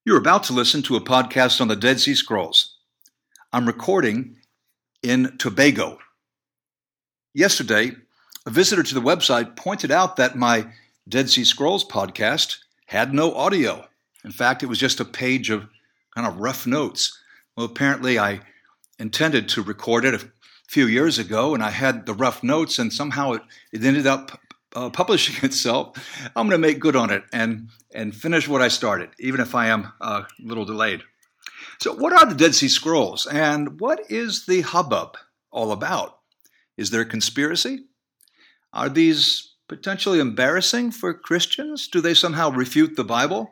You're about to listen to a podcast on the Dead Sea Scrolls. I'm recording in Tobago. Yesterday, a visitor to the website pointed out that my Dead Sea Scrolls podcast had no audio. In fact, it was just a page of kind of rough notes. Well, apparently I intended to record it a few years ago, and I had the rough notes, and somehow it ended up publishing itself. I'm going to make good on it and finish what I started, even if I am a little delayed. So what are the Dead Sea Scrolls, and what is the hubbub all about? Is there a conspiracy? Are these potentially embarrassing for Christians? Do they somehow refute the Bible?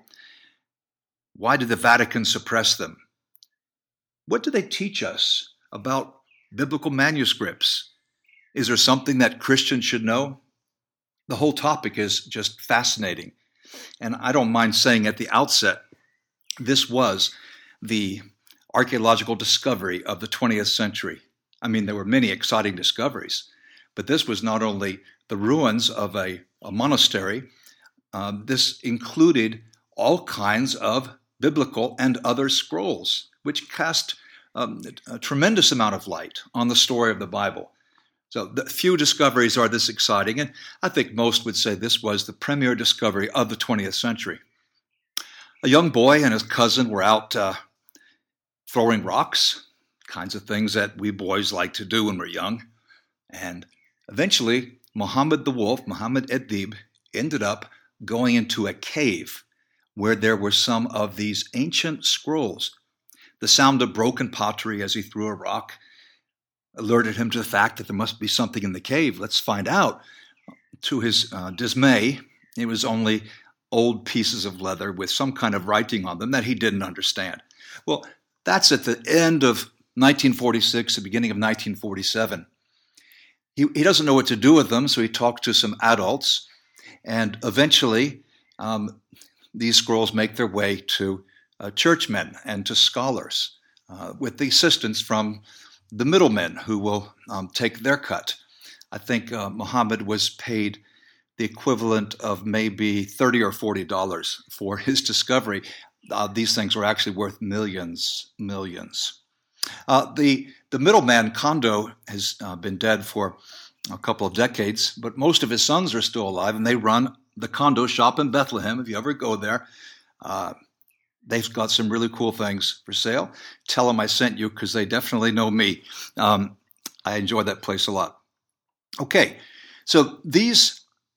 Why did the Vatican suppress them? What do they teach us about biblical manuscripts? Is there something that Christians should know? The whole topic is just fascinating. And I don't mind saying at the outset, this was the archaeological discovery of the 20th century. I mean, there were many exciting discoveries, but this was not only the ruins of a monastery, this included all kinds of biblical and other scrolls, which cast a tremendous amount of light on the story of the Bible. So the few discoveries are this exciting, and I think most would say this was the premier discovery of the 20th century. A young boy and his cousin were out throwing rocks, kinds of things that we boys like to do when we're young. And eventually, Muhammad the Wolf, Muhammad Edib, ended up going into a cave where there were some of these ancient scrolls. The sound of broken pottery as he threw a rock alerted him to the fact that there must be something in the cave. Let's find out. To his dismay, it was only old pieces of leather with some kind of writing on them that he didn't understand. Well, that's at the end of 1946, the beginning of 1947. He doesn't know what to do with them, so he talked to some adults, and eventually these scrolls make their way to churchmen and to scholars with the assistance from the middlemen who will take their cut. I think Muhammad was paid the equivalent of maybe $30 or $40 for his discovery. These things were actually worth millions. The middleman, Kondo, has been dead for a couple of decades, but most of his sons are still alive, and they run the Kondo shop in Bethlehem. If you ever go there, they've got some really cool things for sale. Tell them I sent you because they definitely know me. I enjoy that place a lot. Okay, so these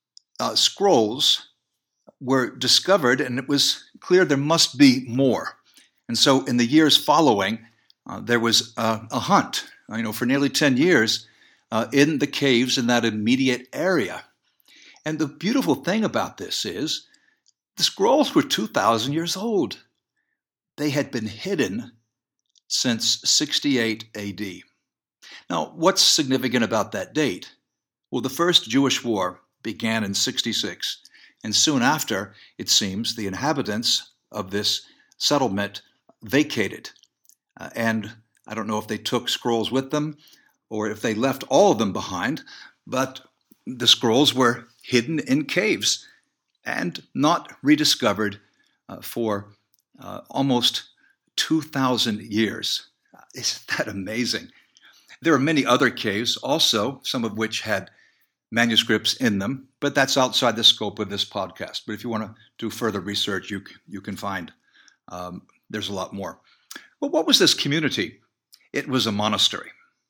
scrolls were discovered, and it was clear there must be more. And so in the years following, there was a hunt, for nearly 10 years in the caves in that immediate area. And the beautiful thing about this is the scrolls were 2,000 years old. They had been hidden since 68 AD. Now, what's significant about that date? Well, the first Jewish war began in 66, and soon after, it seems, the inhabitants of this settlement vacated. And I don't know if they took scrolls with them or if they left all of them behind, but the scrolls were hidden in caves and not rediscovered for almost 2,000 years. Isn't that amazing? There are many other caves also, some of which had manuscripts in them, but that's outside the scope of this podcast. But if you want to do further research, you can find there's a lot more. Well, what was this community? It was a monastery.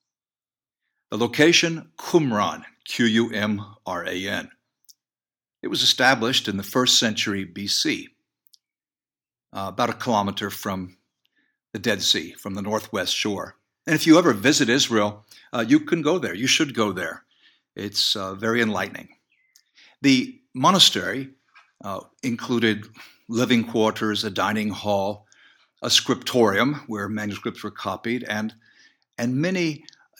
The location, Qumran, Qumran. It was established in the 1st century BC. About a kilometer from the Dead Sea, from the northwest shore. And if you ever visit Israel, you can go there. You should go there. It's very enlightening. The monastery included living quarters, a dining hall, a scriptorium where manuscripts were copied, and many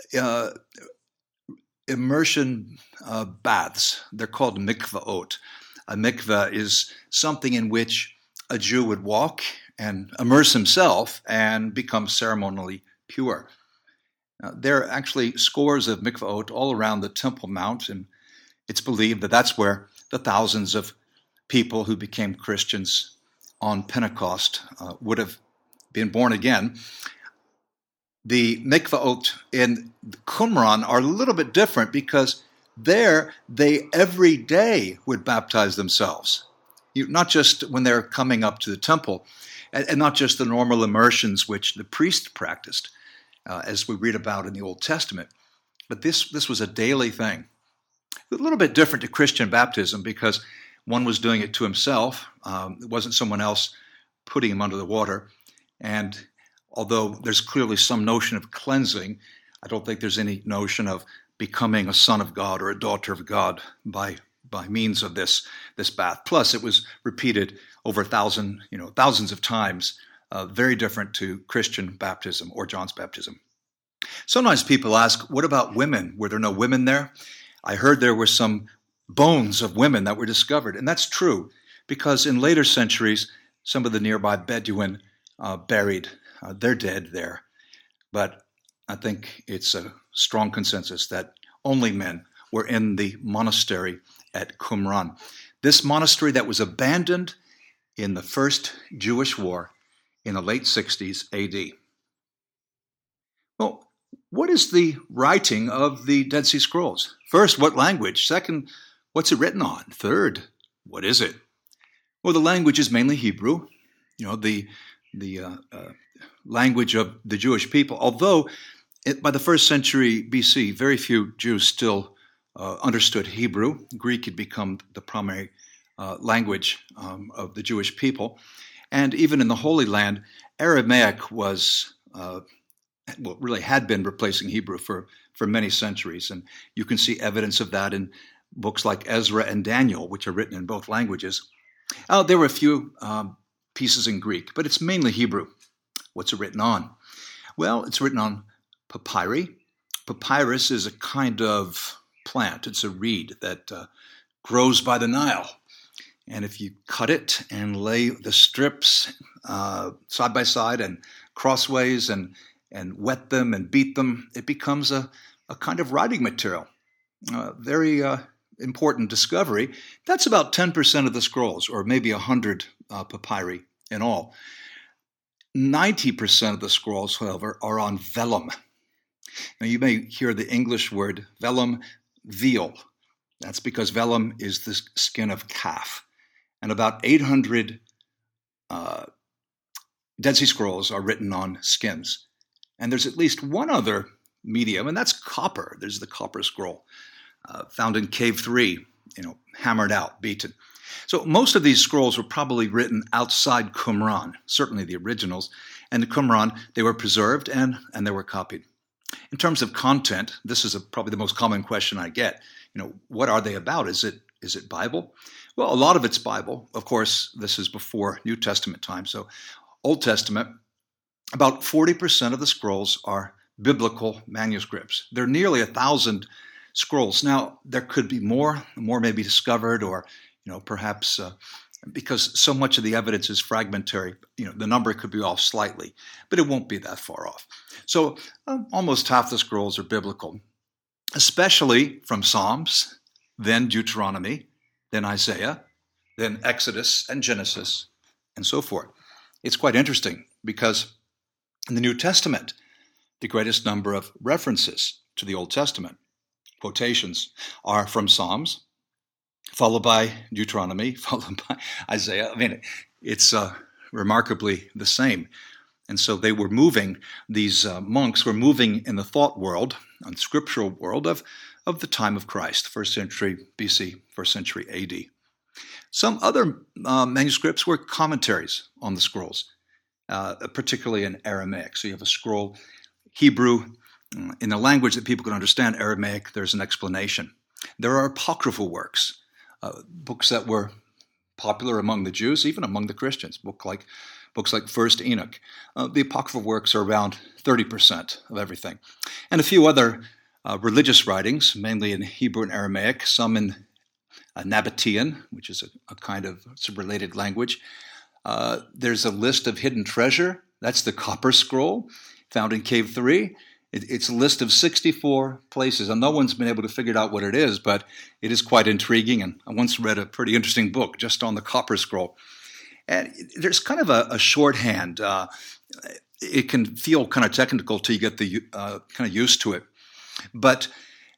immersion baths. They're called mikvaot. A mikveh is something in which a Jew would walk and immerse himself and become ceremonially pure. There are actually scores of mikvaot all around the Temple Mount, and it's believed that that's where the thousands of people who became Christians on Pentecost would have been born again. The mikvaot in Qumran are a little bit different because there they every day would baptize themselves. Not just when they're coming up to the temple, and not just the normal immersions which the priest practiced, as we read about in the Old Testament, but this was a daily thing. A little bit different to Christian baptism because one was doing it to himself. It wasn't someone else putting him under the water. And although there's clearly some notion of cleansing, I don't think there's any notion of becoming a son of God or a daughter of God by means of this bath. Plus, it was repeated over thousands of times, very different to Christian baptism or John's baptism. Sometimes people ask, what about women? Were there no women there? I heard there were some bones of women that were discovered, and that's true, because in later centuries, some of the nearby Bedouin buried their dead there. But I think it's a strong consensus that only men were in the monastery at Qumran. This monastery that was abandoned in the First Jewish War in the late 60s AD. Well, what is the writing of the Dead Sea Scrolls? First, what language? Second, what's it written on? Third, what is it? Well, the language is mainly Hebrew, the language of the Jewish people, although by the first century BC, very few Jews still understood Hebrew. Greek had become the primary language of the Jewish people. And even in the Holy Land, Aramaic was, really had been replacing Hebrew for many centuries. And you can see evidence of that in books like Ezra and Daniel, which are written in both languages. There were a few pieces in Greek, but it's mainly Hebrew. What's it written on? Well, it's written on papyri. Papyrus is a kind of plant. It's a reed that grows by the Nile. And if you cut it and lay the strips side by side and crossways and wet them and beat them, it becomes a kind of writing material. Very important discovery. That's about 10% of the scrolls, or maybe 100 papyri in all. 90% of the scrolls, however, are on vellum. Now, you may hear the English word vellum, veal. That's because vellum is the skin of calf. And about 800 Dead Sea Scrolls are written on skins. And there's at least one other medium, and that's copper. There's the copper scroll found in Cave 3, hammered out, beaten. So most of these scrolls were probably written outside Qumran, certainly the originals. And in Qumran, they were preserved and they were copied. In terms of content, this is probably the most common question I get. What are they about? Is it Bible? Well, a lot of it's Bible. Of course, this is before New Testament time. So Old Testament, about 40% of the scrolls are biblical manuscripts. There are nearly 1,000 scrolls. Now, there could be more may be discovered, or perhaps because so much of the evidence is fragmentary, the number could be off slightly, but it won't be that far off. So almost half the scrolls are biblical, especially from Psalms, then Deuteronomy, then Isaiah, then Exodus and Genesis, and so forth. It's quite interesting because in the New Testament, the greatest number of references to the Old Testament, quotations, are from Psalms, followed by Deuteronomy, followed by Isaiah. It's remarkably the same. And so they were moving, these monks were moving in the thought world, and scriptural world of the time of Christ, 1st century BC, 1st century AD. Some other manuscripts were commentaries on the scrolls, particularly in Aramaic. So you have a scroll, Hebrew, in a language that people can understand, Aramaic, there's an explanation. There are apocryphal works, books that were popular among the Jews, even among the Christians, books like First Enoch. The apocryphal works are around 30% of everything. And a few other religious writings, mainly in Hebrew and Aramaic, some in Nabatean, which is a kind of related language. There's a list of hidden treasure. That's the copper scroll found in Cave 3. It's a list of 64 places, and no one's been able to figure out what it is, but it is quite intriguing, and I once read a pretty interesting book just on the copper scroll. And there's kind of a shorthand. It can feel kind of technical till you get the kind of used to it. But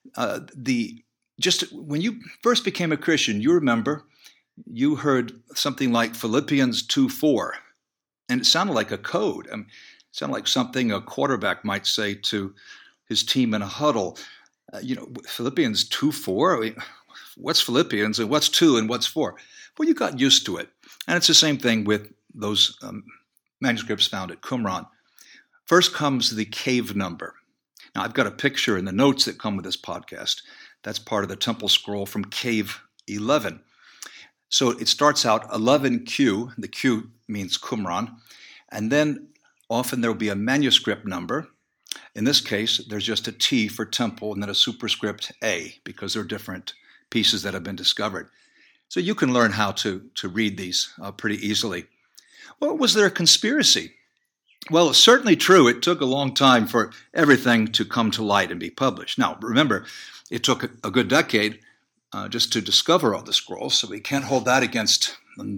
just when you first became a Christian, you remember you heard something like Philippians 2:4, and it sounded like a code. It sounded like something a quarterback might say to his team in a huddle. Philippians 2:4. What's Philippians and what's 2 and what's 4? Well, you got used to it, and it's the same thing with those manuscripts found at Qumran. First comes the cave number. Now, I've got a picture in the notes that come with this podcast. That's part of the temple scroll from Cave 11. So it starts out 11Q. The Q means Qumran. And then often there will be a manuscript number. In this case, there's just a T for temple and then a superscript A because they're different pieces that have been discovered. So you can learn how to read these pretty easily. Well, was there a conspiracy? Well, it's certainly true. It took a long time for everything to come to light and be published. Now, remember, it took a good decade just to discover all the scrolls, so we can't hold that against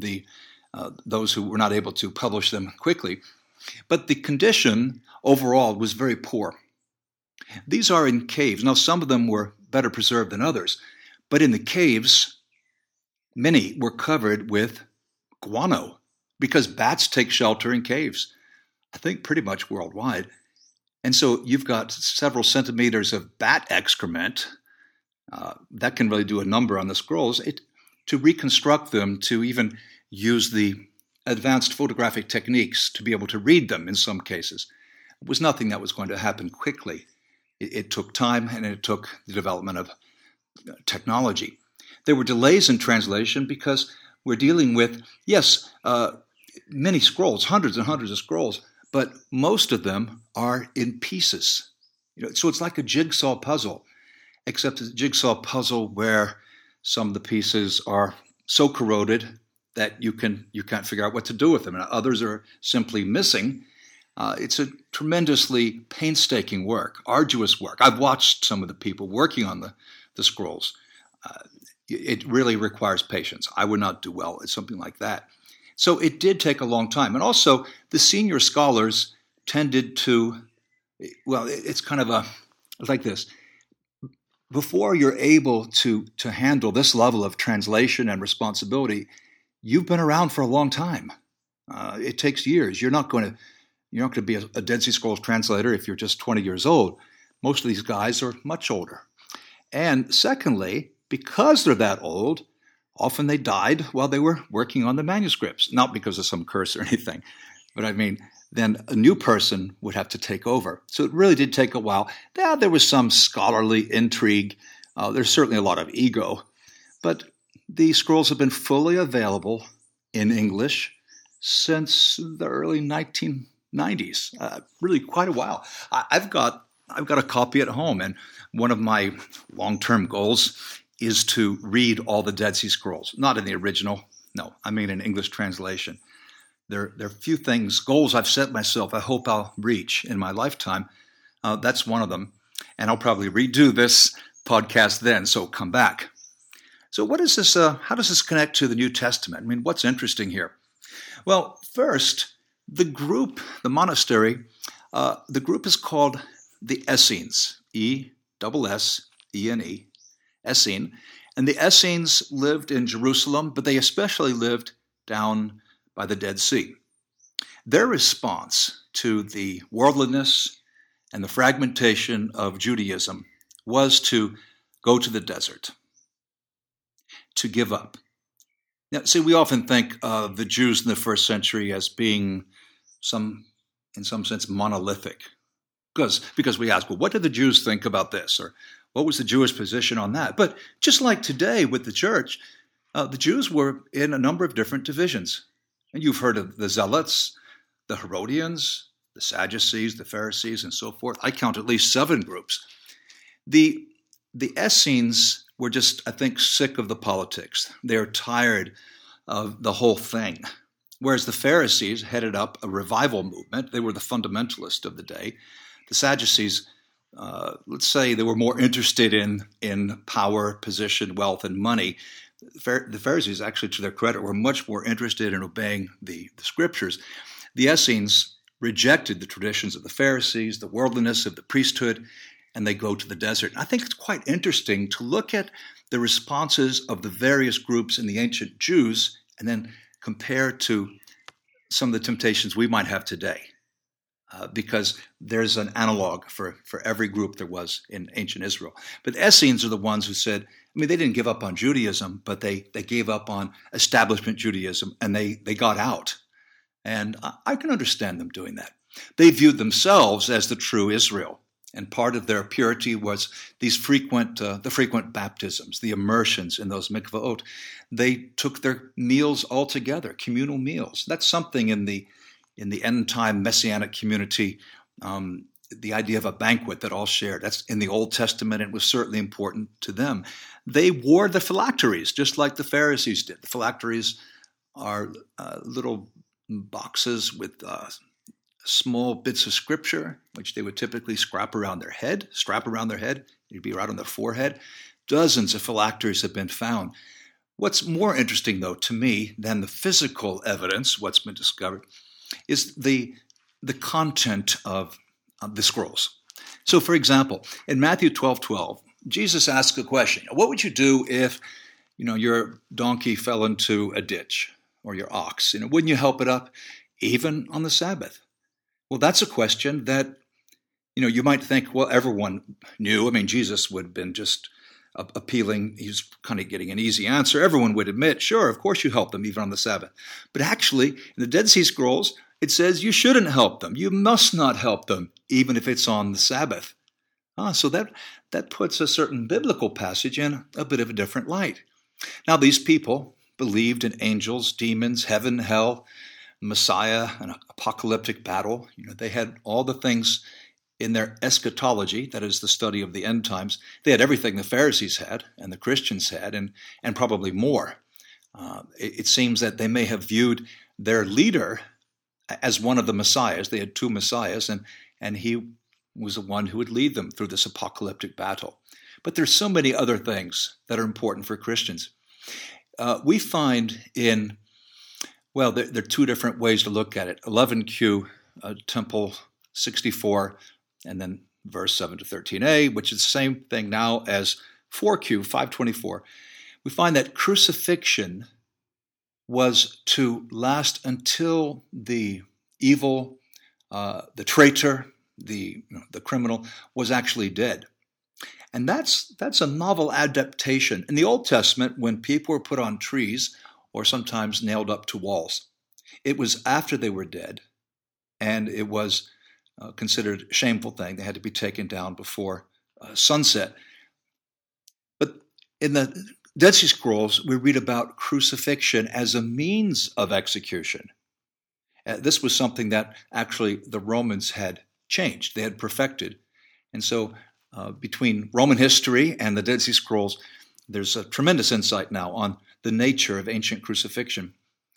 those who were not able to publish them quickly. But the condition overall was very poor. These are in caves. Now, some of them were better preserved than others, but in the caves, many were covered with guano because bats take shelter in caves, I think pretty much worldwide. And so you've got several centimeters of bat excrement. That can really do a number on the scrolls. To reconstruct them, to even use the advanced photographic techniques to be able to read them in some cases, it was nothing that was going to happen quickly. It took time, and it took the development of technology. There were delays in translation because we're dealing with, many scrolls, hundreds and hundreds of scrolls, but most of them are in pieces. So it's like a jigsaw puzzle, except it's a jigsaw puzzle where some of the pieces are so corroded that you can't figure out what to do with them, and others are simply missing. It's a tremendously painstaking work, arduous work. I've watched some of the people working on the scrolls. It really requires patience. I would not do well at something like that. So it did take a long time. And also, the senior scholars tended to, it's kind of like this. Before you're able to handle this level of translation and responsibility, you've been around for a long time. It takes years. You're not going to be a Dead Sea Scrolls translator if you're just 20 years old. Most of these guys are much older. And secondly, because they're that old, often they died while they were working on the manuscripts, not because of some curse or anything, but then a new person would have to take over. So it really did take a while. Now, there was some scholarly intrigue. There's certainly a lot of ego, but the scrolls have been fully available in English since the early 1990s, really quite a while. I've got a copy at home, and one of my long-term goals is to read all the Dead Sea Scrolls, not in the original. No, I mean in English translation. There are a few goals I've set myself I hope I'll reach in my lifetime. That's one of them. And I'll probably redo this podcast then, so come back. So what is this? How does this connect to the New Testament? I mean, what's interesting here? Well, first, the monastery, the group is called the Essenes, E-S-S-E-N-E, Essene. And the Essenes lived in Jerusalem, but they especially lived down by the Dead Sea. Their response to the worldliness and the fragmentation of Judaism was to go to the desert, to give up. Now, see, we often think of the Jews in the first century as being in some sense monolithic, because we ask, well, what did the Jews think about this? Or what was the Jewish position on that? But just like today with the church, the Jews were in a number of different divisions. And you've heard of the Zealots, the Herodians, the Sadducees, the Pharisees, and so forth. I count at least 7 groups. The Essenes were just, I think, sick of the politics. They're tired of the whole thing. Whereas the Pharisees headed up a revival movement. They were the fundamentalists of the day. The Sadducees, let's say they were more interested in power, position, wealth, and money. The Pharisees, actually, to their credit, were much more interested in obeying the scriptures. The Essenes rejected the traditions of the Pharisees, the worldliness of the priesthood, and they go to the desert. And I think it's quite interesting to look at the responses of the various groups in the ancient Jews and then compare to some of the temptations we might have today. Because there's an analog for every group there was in ancient Israel. But the Essenes are the ones who said, they didn't give up on Judaism, but they gave up on establishment Judaism, and they got out. And I can understand them doing that. They viewed themselves as the true Israel, and part of their purity was these the frequent baptisms, the immersions in those mikvaot. They took their meals all together, communal meals. That's something in the end-time Messianic community, the idea of a banquet that all shared. That's in the Old Testament. It was certainly important to them. They wore the phylacteries, just like the Pharisees did. The phylacteries are little boxes with small bits of scripture, which they would typically strap around their head. It'd be right on their forehead. Dozens of phylacteries have been found. What's more interesting, though, to me, than the physical evidence, what's been discovered, is the content of the scrolls. So, for example, in Matthew 12:12, Jesus asks a question. What would you do if, your donkey fell into a ditch, or your ox? Wouldn't you help it up, even on the Sabbath? Well, that's a question that, you might think, well, everyone knew. Jesus would have been just appealing. He's kind of getting an easy answer. Everyone would admit, sure, of course you help them even on the Sabbath. But actually, in the Dead Sea Scrolls, it says you shouldn't help them. You must not help them, even if it's on the Sabbath. So that puts a certain biblical passage in a bit of a different light. Now, these people believed in angels, demons, heaven, hell, Messiah, an apocalyptic battle. They had all the things in their eschatology, that is the study of the end times. They had everything the Pharisees had and the Christians had, and probably more. It seems that they may have viewed their leader as one of the messiahs. They had two messiahs, and he was the one who would lead them through this apocalyptic battle. But there's so many other things that are important for Christians. We find there are two different ways to look at it. 11Q, Temple 64, and then verse 7 to 13a, which is the same thing now as 4Q, 524. We find that crucifixion was to last until the evil, the traitor, the criminal was actually dead. And that's a novel adaptation. In the Old Testament, when people were put on trees or sometimes nailed up to walls, it was after they were dead, and it was considered a shameful thing. They had to be taken down before sunset. But in the Dead Sea Scrolls, we read about crucifixion as a means of execution. This was something that actually the Romans had changed. They had perfected. And so between Roman history and the Dead Sea Scrolls, there's a tremendous insight now on the nature of ancient crucifixion.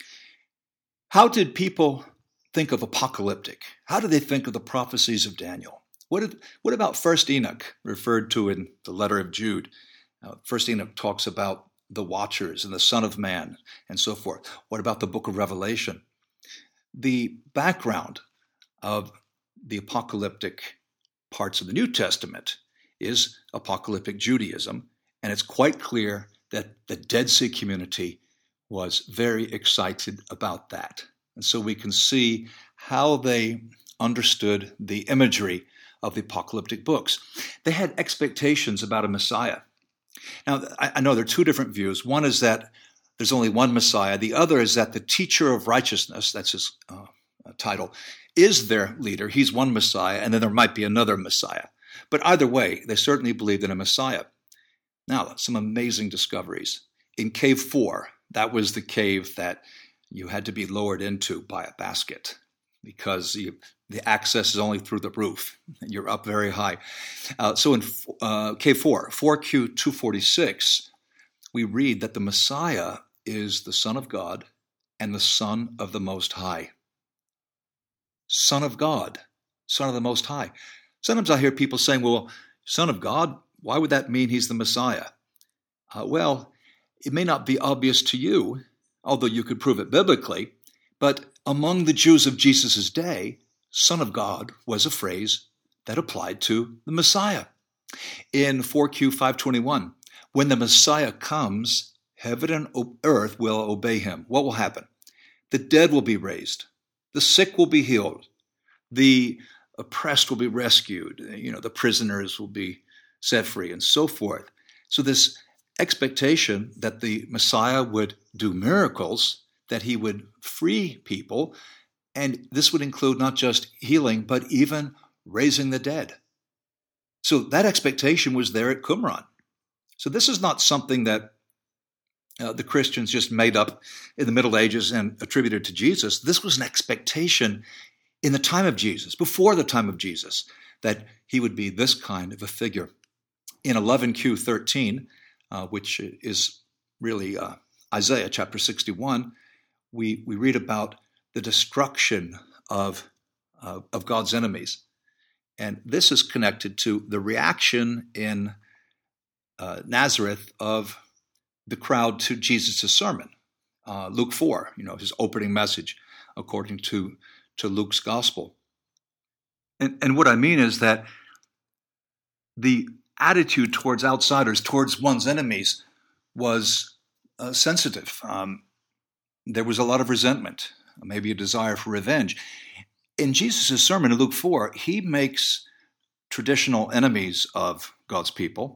How did people think of apocalyptic? How do they think of the prophecies of Daniel? What about First Enoch, referred to in the letter of Jude? First Enoch talks about the Watchers and the Son of Man and so forth. What about the book of Revelation? The background of the apocalyptic parts of the New Testament is apocalyptic Judaism, and it's quite clear that the Dead Sea community was very excited about that. And so we can see how they understood the imagery of the apocalyptic books. They had expectations about a Messiah. Now, I know there are two different views. One is that there's only one Messiah. The other is that the teacher of righteousness, that's his title, is their leader. He's one Messiah, and then there might be another Messiah. But either way, they certainly believed in a Messiah. Now, some amazing discoveries. In Cave 4, that was the cave that you had to be lowered into by a basket because the access is only through the roof. You're up very high. So in Cave 4, 4Q 246, we read that the Messiah is the Son of God and the Son of the Most High. Son of God, Son of the Most High. Sometimes I hear people saying, well, Son of God, why would that mean he's the Messiah? It may not be obvious to you, although you could prove it biblically, but among the Jews of Jesus' day, Son of God was a phrase that applied to the Messiah. In 4Q 521, when the Messiah comes, heaven and earth will obey him. What will happen? The dead will be raised. The sick will be healed. The oppressed will be rescued. The prisoners will be set free and so forth. So this expectation that the Messiah would do miracles, that he would free people, and this would include not just healing, but even raising the dead. So that expectation was there at Qumran. So this is not something that the Christians just made up in the Middle Ages and attributed to Jesus. This was an expectation in the time of Jesus, before the time of Jesus, that he would be this kind of a figure. In 11Q13, which is really Isaiah chapter 61, we read about the destruction of God's enemies. And this is connected to the reaction in Nazareth of the crowd to Jesus' sermon. Luke 4, his opening message, according to Luke's gospel. And what I mean is that the attitude towards outsiders, towards one's enemies, was sensitive. There was a lot of resentment, maybe a desire for revenge. In Jesus' sermon in Luke 4, he makes traditional enemies of God's people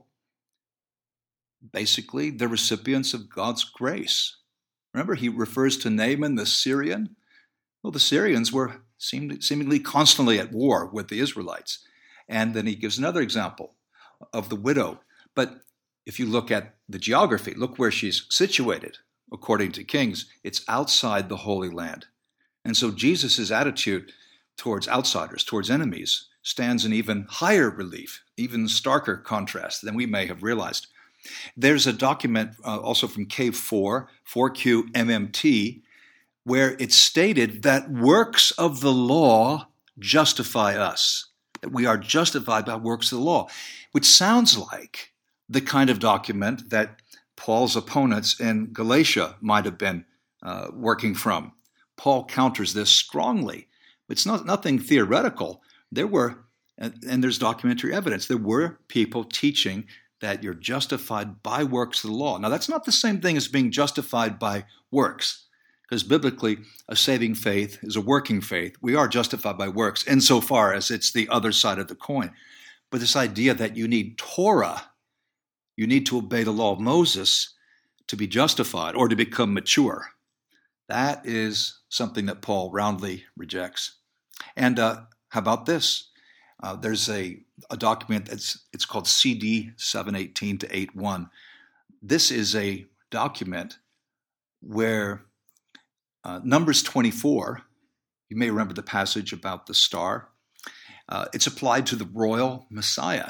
basically the recipients of God's grace. Remember, he refers to Naaman the Syrian. Well, the Syrians were seemingly constantly at war with the Israelites. And then he gives another example of the widow. But if you look at the geography, look where she's situated. According to Kings, it's outside the Holy Land. And so Jesus' attitude towards outsiders, towards enemies, stands in even higher relief, even starker contrast than we may have realized. There's a document also from Cave 4, 4Q MMT, where it's stated that works of the law justify us, that we are justified by works of the law, which sounds like the kind of document that Paul's opponents in Galatia might have been working from. Paul counters this strongly. It's nothing theoretical. There were, and there's documentary evidence, there were people teaching that you're justified by works of the law. Now, that's not the same thing as being justified by works, because biblically, a saving faith is a working faith. We are justified by works insofar as it's the other side of the coin. But this idea that you need Torah, you need to obey the law of Moses to be justified or to become mature, that is something that Paul roundly rejects. And how about this? There's a document it's called CD 718 to 81. This is a document where Numbers 24, you may remember the passage about the star, it's applied to the royal Messiah.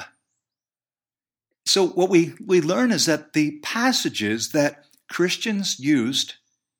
So what we learn is that the passages that Christians used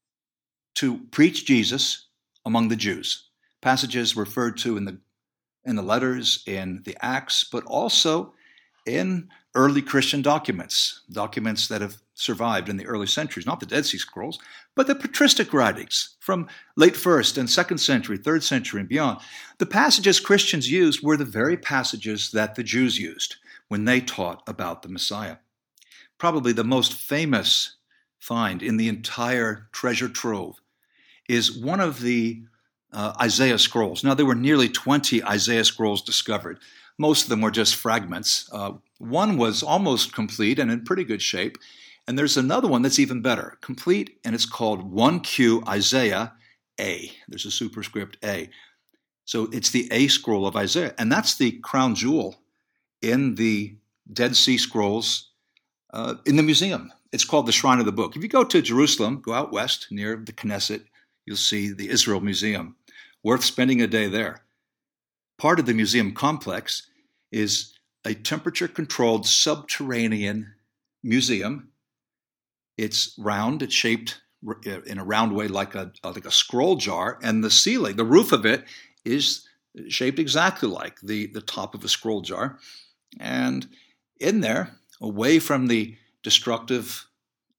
to preach Jesus among the Jews, passages referred to in the letters, in the Acts, but also in early Christian documents that have survived in the early centuries, not the Dead Sea Scrolls, but the patristic writings from late 1st and 2nd century, 3rd century, and beyond. The passages Christians used were the very passages that the Jews used when they taught about the Messiah. Probably the most famous find in the entire treasure trove is one of the Isaiah scrolls. Now, there were nearly 20 Isaiah scrolls discovered. Most of them were just fragments. One was almost complete and in pretty good shape. And there's another one that's even better, complete, and it's called 1Q Isaiah A. There's a superscript A. So it's the A scroll of Isaiah. And that's the crown jewel in the Dead Sea Scrolls in the museum. It's called the Shrine of the Book. If you go to Jerusalem, go out west near the Knesset, you'll see the Israel Museum. Worth spending a day there. Part of the museum complex is a temperature-controlled subterranean museum. It's round. It's shaped in a round way like a scroll jar, and the ceiling, the roof of it, is shaped exactly like the top of a scroll jar. And in there, away from the destructive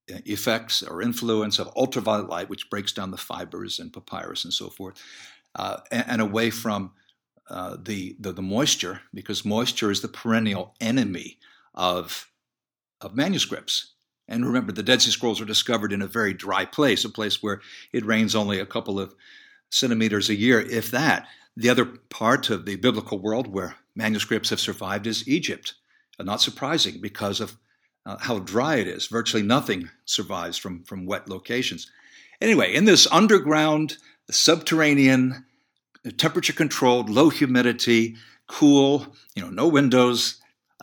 effects or influence of ultraviolet light, which breaks down the fibers and papyrus and so forth, and away from the moisture, because moisture is the perennial enemy of manuscripts. And remember, the Dead Sea Scrolls were discovered in a very dry place, a place where it rains only a couple of centimeters a year, if that. The other part of the biblical world where manuscripts have survived is Egypt. Not surprising because of how dry it is. Virtually nothing survives from wet locations. Anyway, in this underground, subterranean, temperature-controlled, low humidity, cool, no windows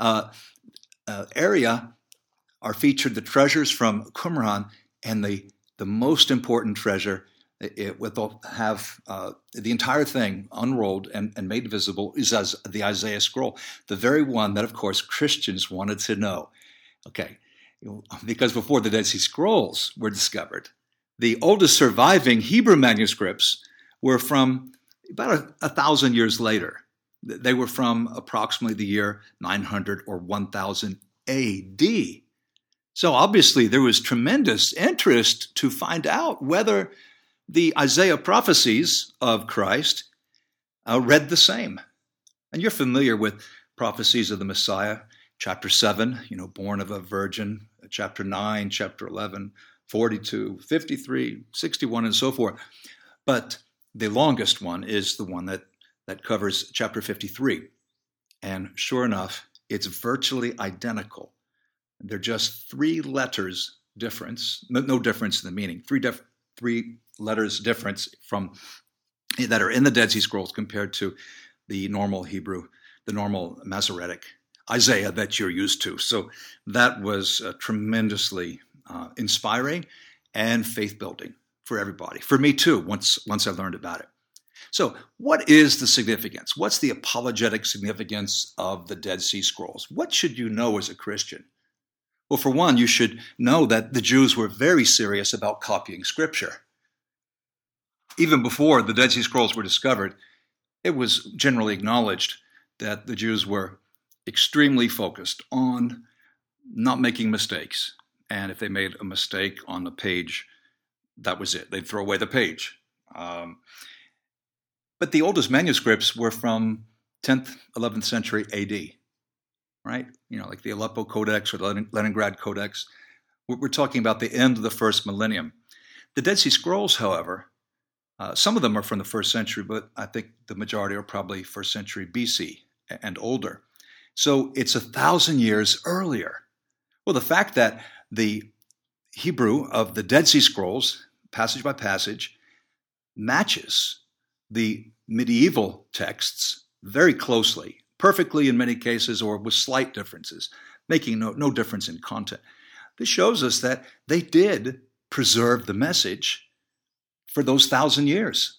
area, are featured the treasures from Qumran, and the most important treasure, it will have the entire thing unrolled and made visible, is as the Isaiah scroll, the very one that, of course, Christians wanted to know. Okay, because before the Dead Sea Scrolls were discovered, the oldest surviving Hebrew manuscripts were from about 1,000 years later. They were from approximately the year 900 or 1000 A.D. So obviously there was tremendous interest to find out whether the Isaiah prophecies of Christ read the same. And you're familiar with prophecies of the Messiah, chapter 7, born of a virgin, chapter 9, chapter 11, 42, 53, 61, and so forth. But the longest one is the one that covers chapter 53. And sure enough, it's virtually identical. They're just 3 letters difference, no difference in the meaning, 3 letters difference from that are in the Dead Sea Scrolls compared to the normal Hebrew, the normal Masoretic Isaiah that you're used to. So that was tremendously inspiring and faith-building for everybody. For me too, once I learned about it. So what is the significance? What's the apologetic significance of the Dead Sea Scrolls? What should you know as a Christian? Well, for one, you should know that the Jews were very serious about copying Scripture. Even before the Dead Sea Scrolls were discovered, it was generally acknowledged that the Jews were extremely focused on not making mistakes. And if they made a mistake on the page, that was it. They'd throw away the page. But the oldest manuscripts were from 10th, 11th century AD. Right? Like the Aleppo Codex or the Leningrad Codex. We're talking about the end of the first millennium. The Dead Sea Scrolls, however, some of them are from the first century, but I think the majority are probably first century BC and older. So it's 1,000 years earlier. Well, the fact that the Hebrew of the Dead Sea Scrolls, passage by passage, matches the medieval texts very closely, perfectly in many cases, or with slight differences, making no difference in content. This shows us that they did preserve the message for those 1,000 years.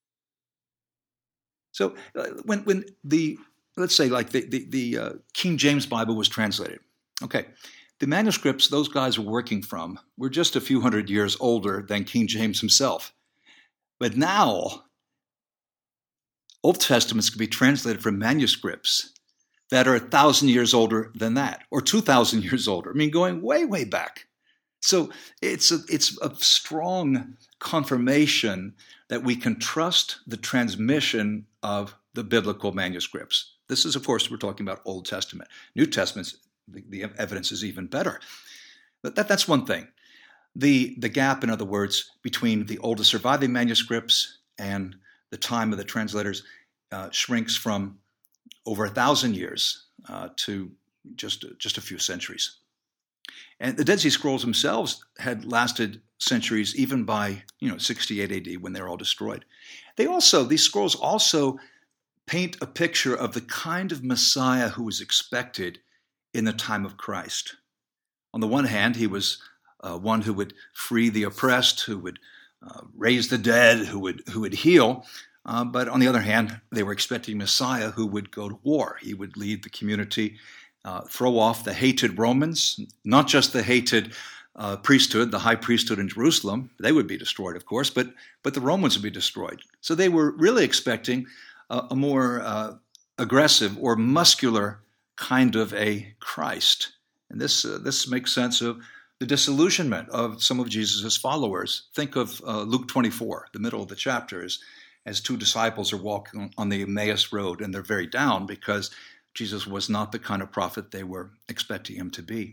So when the, let's say like the King James Bible was translated, okay, the manuscripts those guys were working from were just a few hundred years older than King James himself. But now, Old Testaments can be translated from manuscripts that are 1,000 years older than that, or 2,000 years older. I mean, going way, way back. So it's a strong confirmation that we can trust the transmission of the biblical manuscripts. This is, of course, we're talking about Old Testament. New Testament, the evidence is even better. But that's one thing. The gap, in other words, between the oldest surviving manuscripts and the time of the translators shrinks from over 1,000 years to just a few centuries. And the Dead Sea Scrolls themselves had lasted centuries, even by 68 AD when they were all destroyed. These scrolls also paint a picture of the kind of Messiah who was expected in the time of Christ. On the one hand, he was one who would free the oppressed, who would raise the dead, who would heal. But on the other hand, they were expecting Messiah who would go to war. He would lead the community, throw off the hated Romans, not just the hated priesthood, the high priesthood in Jerusalem. They would be destroyed, of course, but the Romans would be destroyed. So they were really expecting a more aggressive or muscular kind of a Christ. And this makes sense of the disillusionment of some of Jesus' followers. Think of Luke 24, the middle of the chapter, as two disciples are walking on the Emmaus road, and they're very down because Jesus was not the kind of prophet they were expecting him to be.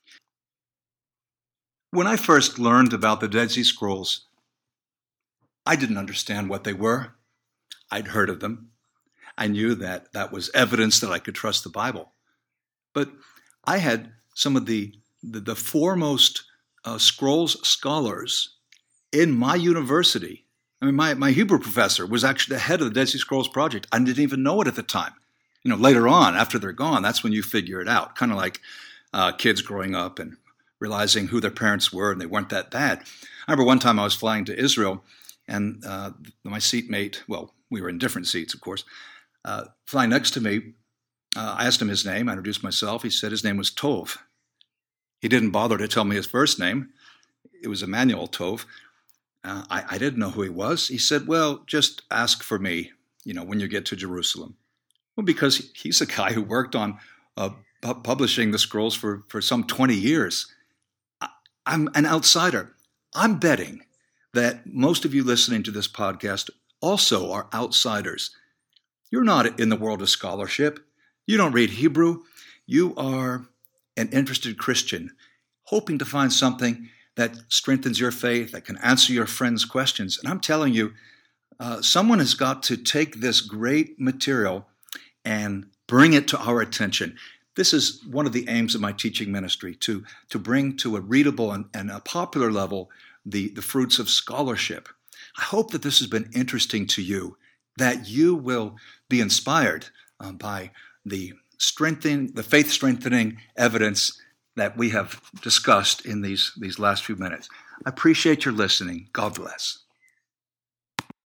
When I first learned about the Dead Sea Scrolls, I didn't understand what they were. I'd heard of them. I knew that that was evidence that I could trust the Bible. But I had some of the foremost scrolls scholars in my university. I mean, my Hebrew professor was actually the head of the Dead Sea Scrolls Project. I didn't even know it at the time. Later on, after they're gone, that's when you figure it out. Kind of like kids growing up and realizing who their parents were, and they weren't that bad. I remember one time I was flying to Israel, and my seatmate, well, we were in different seats, of course, flying next to me, I asked him his name. I introduced myself. He said his name was Tov. He didn't bother to tell me his first name. It was Emmanuel Tov. I didn't know who he was. He said, well, just ask for me, when you get to Jerusalem. Well, because he's a guy who worked on publishing the scrolls for some 20 years. I'm an outsider. I'm betting that most of you listening to this podcast also are outsiders. You're not in the world of scholarship. You don't read Hebrew. You are an interested Christian, hoping to find something that strengthens your faith, that can answer your friends' questions. And I'm telling you, someone has got to take this great material and bring it to our attention. This is one of the aims of my teaching ministry, to bring to a readable and a popular level the fruits of scholarship. I hope that this has been interesting to you, that you will be inspired by the faith-strengthening evidence that we have discussed in these last few minutes. I appreciate your listening. God bless.